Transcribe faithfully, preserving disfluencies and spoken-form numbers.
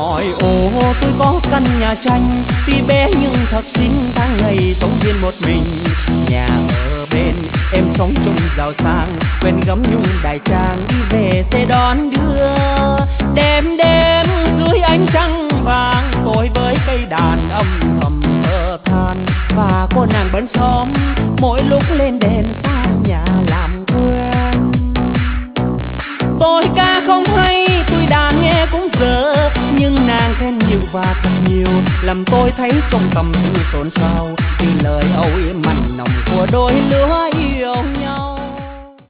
hỏi ô tôi có căn nhà tranh, tuy bé nhưng thật xinh, tháng ngày sống riêng một mình. Nhà ở bên em sống chung giàu sang, quên gấm nhung đại trang đi về xe đón đưa. Đêm đêm dưới ánh trăng vàng, tôi với cây đàn âm thầm thở than. Và cô nàng bên xóm mỗi lúc lên đèn xa nhà làm quen. Tôi ca không hay, tôi đàn nghe cũng dở, nhưng nàng khen nhiều và thật nhiều, làm tôi thấy trong tâm tư xôn xao vì lời âu yếm mặn nồng của đôi lứa yêu.